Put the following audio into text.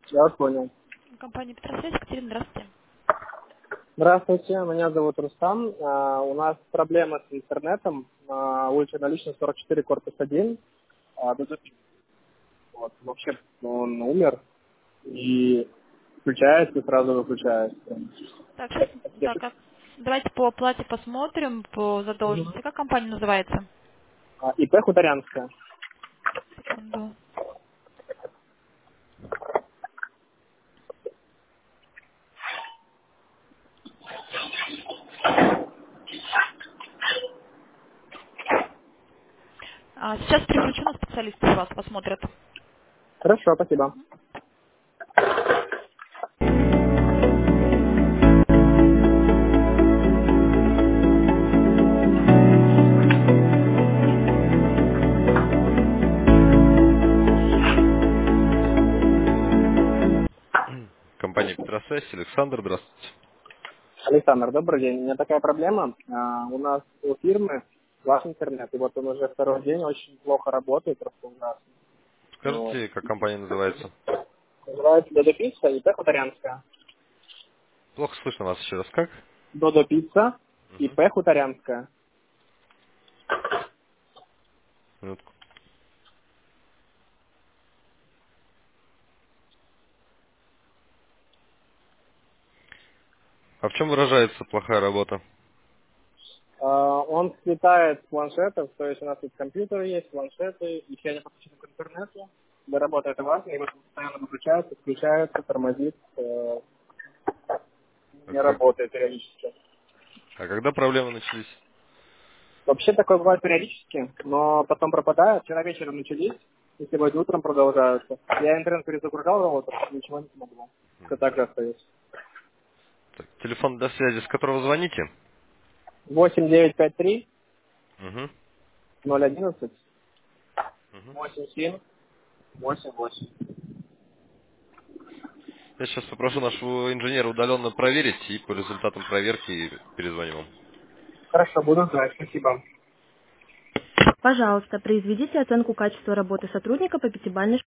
Я вас понял. Компания Петросвязь, Екатерина, здравствуйте. Здравствуйте, меня зовут Рустам. У нас проблема с интернетом. Улица Наличная, 44, корпус 1. Вот, вообще он умер и включается, и сразу выключается. Так, сейчас, так, давайте по оплате посмотрим, по задолженности. Как компания называется? ИП Хуторянская. Секунду. Сейчас переключу на специалиста вас, посмотрят. Хорошо, спасибо. Компания Петросвязь, Александр, здравствуйте. Александр, добрый день. У меня такая проблема. У нас у фирмы ваш интернет, и вот он уже второй день очень плохо работает, просто ужасно. Вот. Скажите, как компания называется? Называется Додо Пицца, ИП Хуторянская. Плохо слышно вас еще раз. Как? Додо Пицца, Мгм. ИП Хуторянская. Минутку. А в чем выражается плохая работа? Он слетает с планшетов, то есть у нас тут компьютеры есть, планшеты, еще не подключены к интернету, для работы это важно, и вот он постоянно выключается, включается, тормозит, А, не работает периодически. а когда проблемы начались? Вообще такое бывает периодически, но потом пропадает. Вчера вечером начались, и сегодня утром продолжаются. Я интернет перезагружал роутер, ничего не смогло. Все так же остается. Так, телефон для связи, с которого звоните? 8953 Угу. 011 Угу. 87 88. Я сейчас попрошу нашего инженера удаленно проверить, и по результатам проверки перезвоним вам. Хорошо, буду знать, спасибо. Пожалуйста, произведите оценку качества работы сотрудника по пятибалльной